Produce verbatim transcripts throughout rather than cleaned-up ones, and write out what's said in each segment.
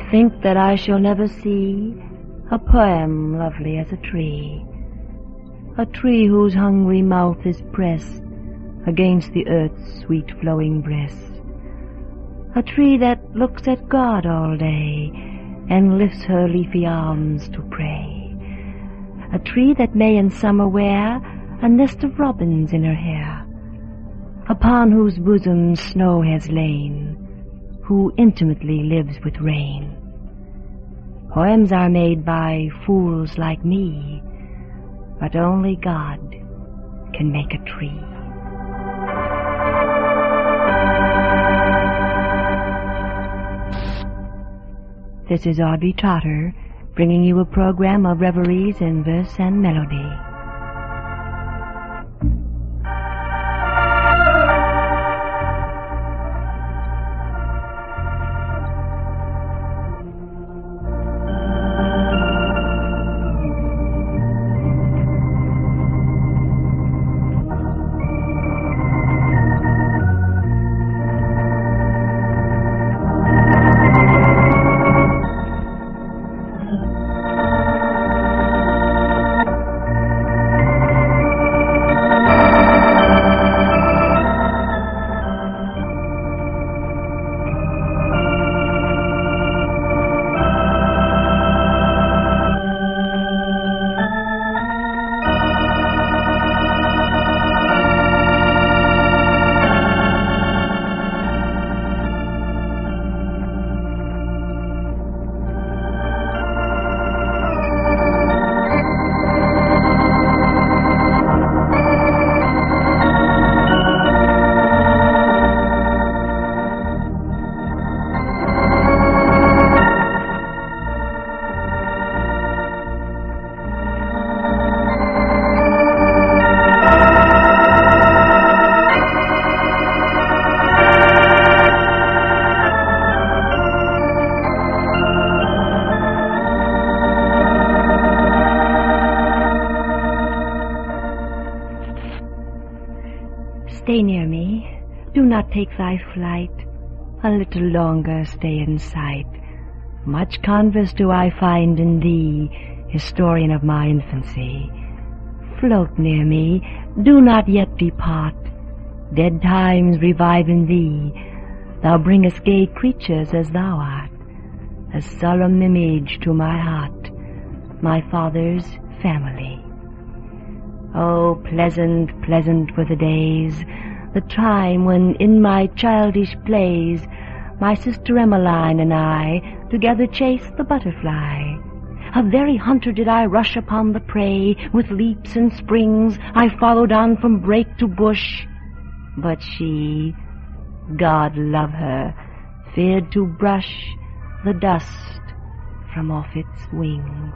think that I shall never see a poem lovely as a tree, a tree whose hungry mouth is pressed against the earth's sweet flowing breast, a tree that looks at God all day and lifts her leafy arms to pray, a tree that may in summer wear a nest of robins in her hair, upon whose bosom snow has lain, who intimately lives with rain. Poems are made by fools like me, but only God can make a tree. This is Audrey Trotter, bringing you a program of reveries in verse and melody. Stay near me, do not take thy flight, a little longer stay in sight. Much converse do I find in thee, historian of my infancy. Float near me, do not yet depart, dead times revive in thee. Thou bringest gay creatures as thou art, a solemn image to my heart, my father's family. Oh, pleasant, pleasant were the days, the time when in my childish plays my sister Emmeline and I together chased the butterfly. A very hunter did I rush upon the prey, with leaps and springs I followed on from brake to bush. But she, God love her, feared to brush the dust from off its wings.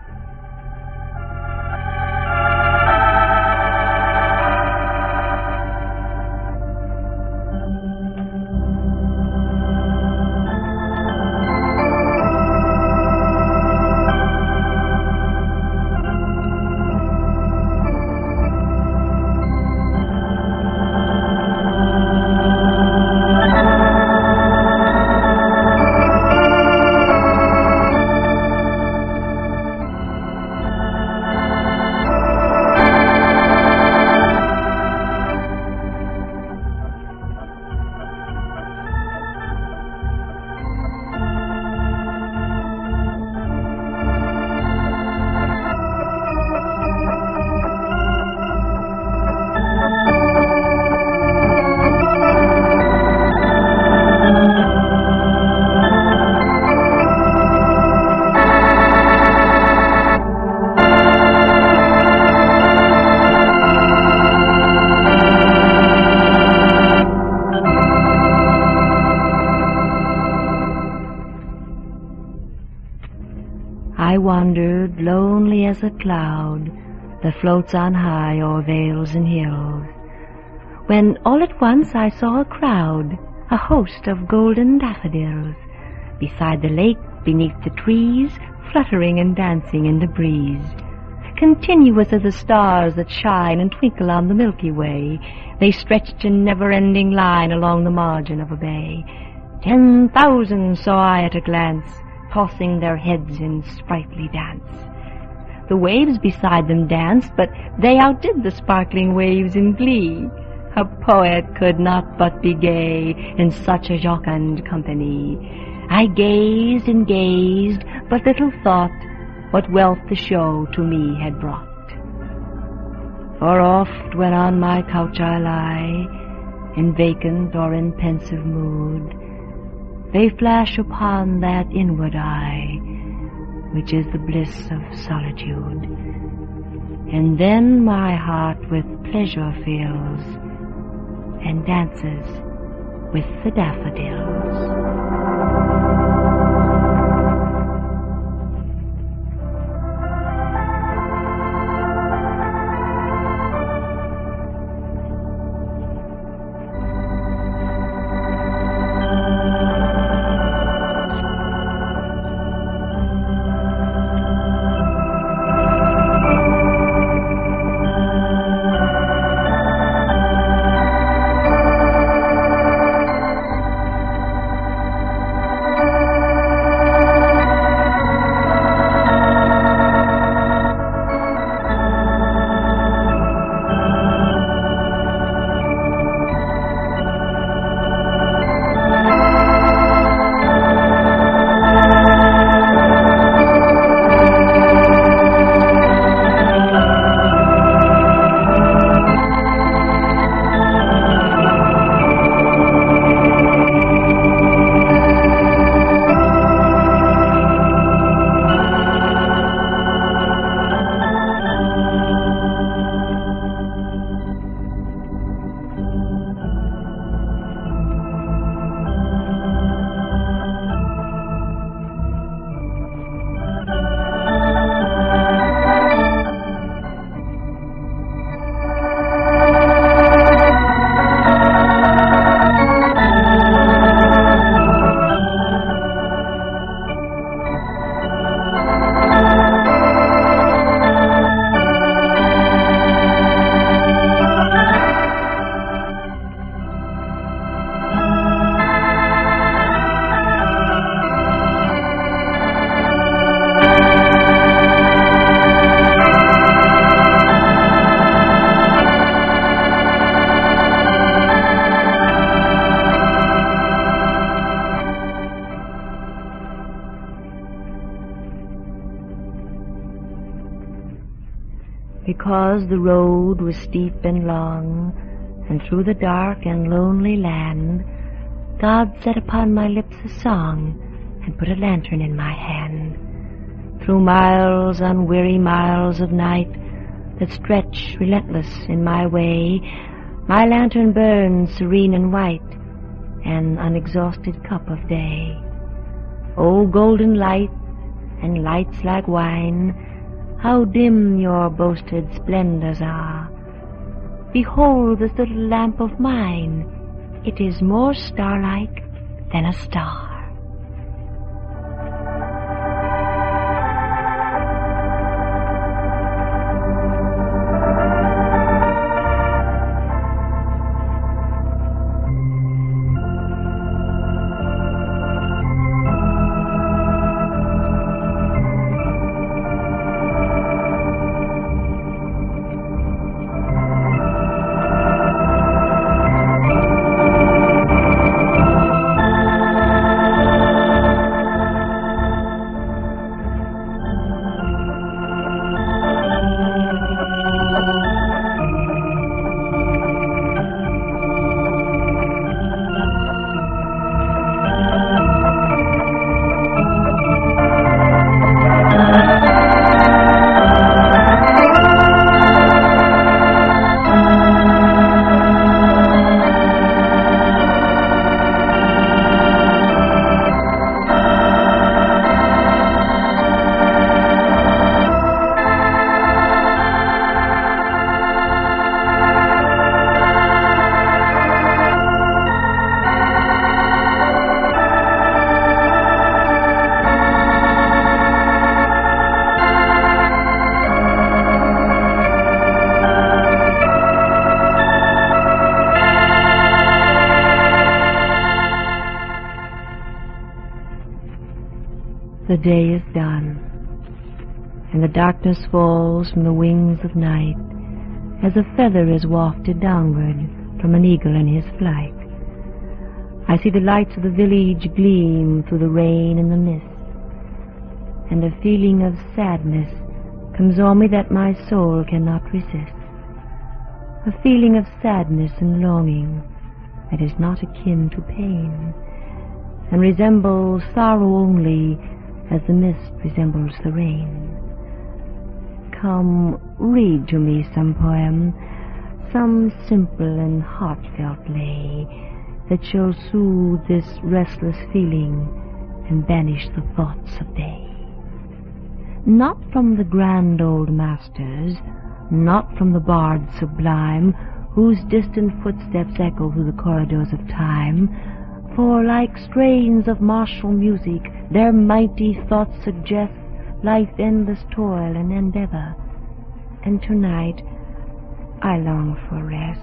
I wandered lonely as a cloud that floats on high o'er vales and hills, when all at once I saw a crowd, a host of golden daffodils, beside the lake, beneath the trees, fluttering and dancing in the breeze. Continuous as the stars that shine and twinkle on the Milky Way, they stretched in never-ending line along the margin of a bay. Ten thousand saw I at a glance, tossing their heads in sprightly dance. The waves beside them danced, but they outdid the sparkling waves in glee. A poet could not but be gay in such a jocund company. I gazed and gazed, but little thought what wealth the show to me had brought. For oft when on my couch I lie, in vacant or in pensive mood, they flash upon that inward eye, which is the bliss of solitude. And then my heart with pleasure fills, and dances with the daffodils. Because the road was steep and long, and through the dark and lonely land, God set upon my lips a song, and put a lantern in my hand. Through miles on weary miles of night that stretch relentless in my way, my lantern burns serene and white, an unexhausted cup of day. O golden light, and lights like wine, how dim your boasted splendors are! Behold this little lamp of mine, it is more star-like than a star. The day is done, and the darkness falls from the wings of night as a feather is wafted downward from an eagle in his flight. I see the lights of the village gleam through the rain and the mist, and a feeling of sadness comes on me that my soul cannot resist, a feeling of sadness and longing that is not akin to pain, and resembles sorrow only as the mist resembles the rain. Come, read to me some poem, some simple and heartfelt lay, that shall soothe this restless feeling and banish the thoughts of day. Not from the grand old masters, not from the bards sublime, whose distant footsteps echo through the corridors of time, for like strains of martial music, their mighty thoughts suggest life's endless toil and endeavor. And tonight I long for rest.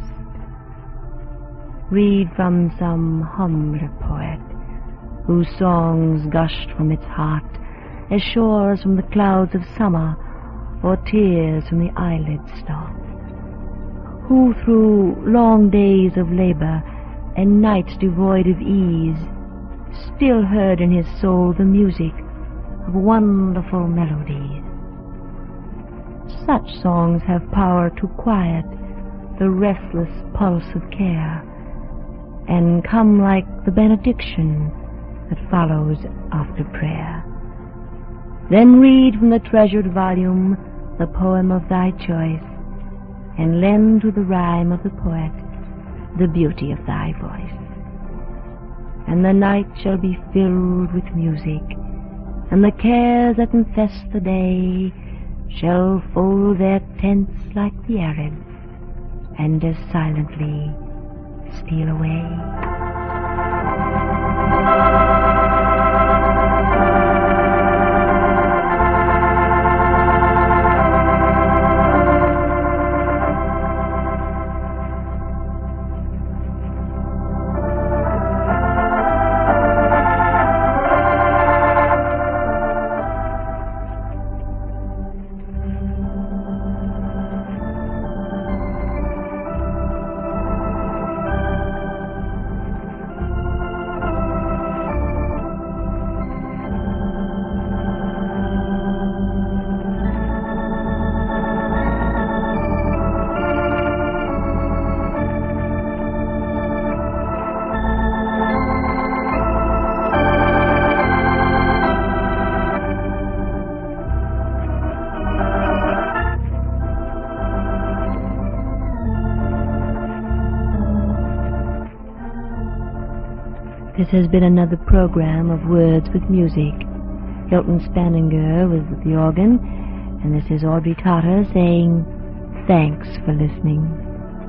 Read from some humbler poet, whose songs gushed from its heart as shores from the clouds of summer, or tears from the eyelids stop, who through long days of labor and nights devoid of ease still heard in his soul the music of wonderful melodies. Such songs have power to quiet the restless pulse of care, and come like the benediction that follows after prayer. Then read from the treasured volume the poem of thy choice, and lend to the rhyme of the poet the beauty of thy voice. And the night shall be filled with music, and the cares that infest the day shall fold their tents like the Arabs, and as silently steal away. This has been another program of Words with Music. Hilton Spanninger was the organ, and this is Audrey Totter saying thanks for listening.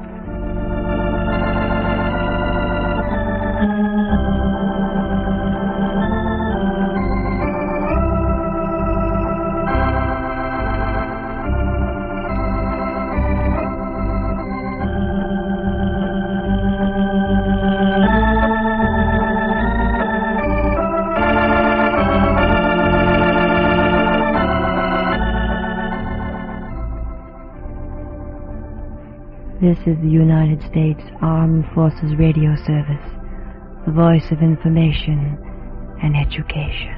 This is the United States Armed Forces Radio Service, the voice of information and education.